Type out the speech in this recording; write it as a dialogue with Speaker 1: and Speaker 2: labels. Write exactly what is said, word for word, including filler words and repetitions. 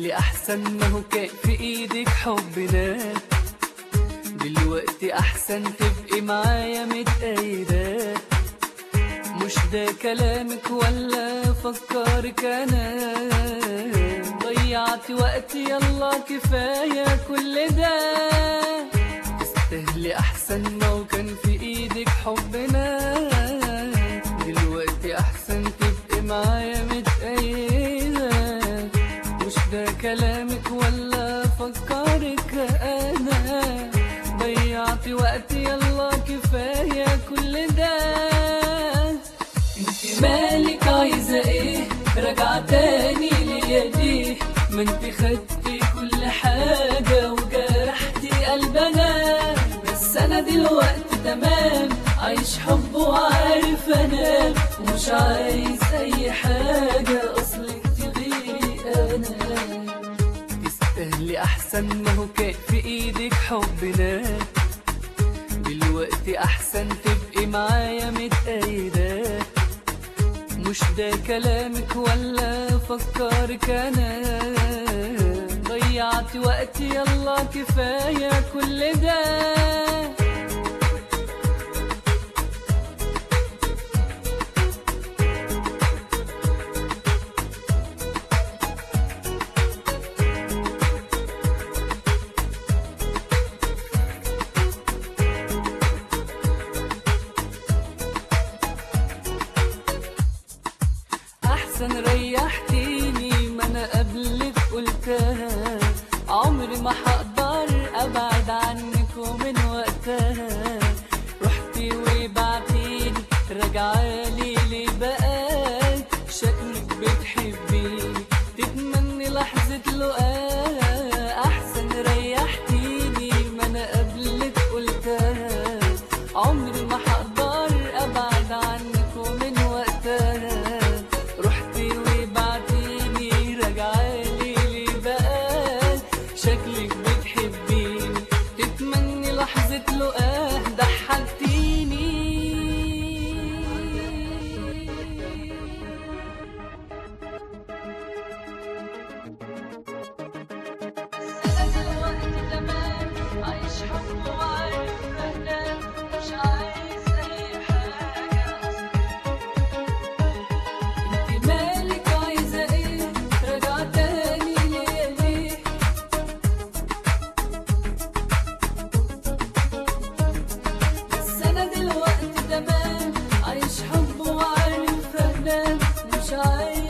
Speaker 1: تستاهلي احسن، ما هو كان في ايدك حبنا. دلوقتي احسن تبقي معايا متأيدة. مش ده كلامك ولا فكرك انا؟ ضيعتي وقتي يلا كفاية كل ده. تستاهلي احسن، ما هو كان في ايدك حبنا. دلوقتي احسن تبقي معايا متأيدة. مش ده كلامك ولا فكرك انا؟ ضيعتي وقتي يلا كفاية كل ده. انت مالك عايزة ايه؟ راجعة تاني ليا دي؟ ما انت خدتي كل حاجة وجرحتي قلبنا. بس انا دلوقتي تمام، عايش حب وعارف انام، ومش عايز اي حاجة اصلك تغيري انا. تستاهلي احسن، ما هو كان في ايدك حبنا. دلوقتي احسن تبقي معايا متأيدة. مش ده كلامك ولا فكرك انا؟ ضيعتي وقتي يلا كفاية كل ده. احسن ريحتيني، ما انا قبلك قلتها. عمري ما هقدر ابعد عنك ومن وقتها. رحتي وبعتيني، راجعالي ليه بقى؟ شكلك بتحبيني، تتمني لحظة لقاء. احسن ريحتيني، ما انا قبلك قلتها. عمري ما هقدر ابعد عنك ومن وقتها. شكلك بتحبيني، تتمني لحظة لقاه. ضحكتيني. أنا دلوقتي تمام، عايش حب وعارف أنام، مش عايز أي حاجة أصلا. انت مالك عايزة ايه؟ راجعة تاني ليا ليه؟ أنا دلوقتي تمام، عايش حب وعارف أنام، مش عايز